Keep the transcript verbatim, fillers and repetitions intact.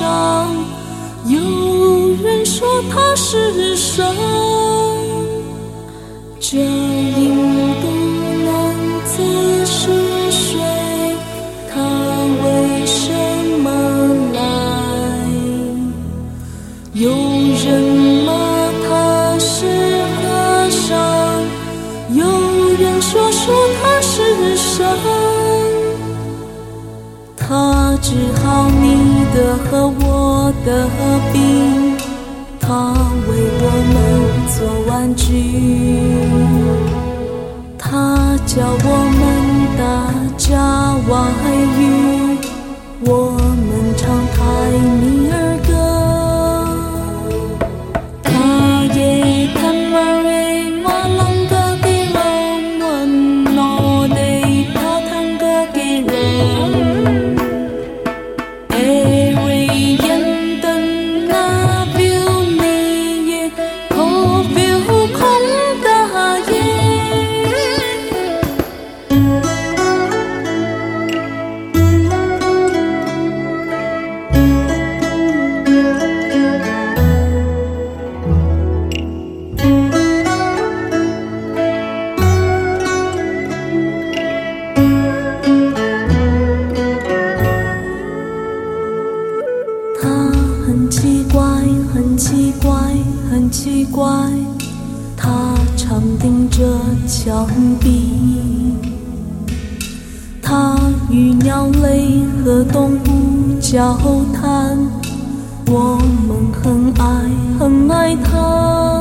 上，有人说他是神。这印度男子是谁？他为什么来？有人骂他是和尚，有人说说他是神。他治好你的和我的病，他为我们做玩具，他教我们大家外语，我们唱泰米尔歌。他也看马瑞马朗格给人问我的他谈个给人。很奇怪，很奇怪，很奇怪，他常盯着墙壁，他与鸟类和动物交谈，我们很爱很爱他。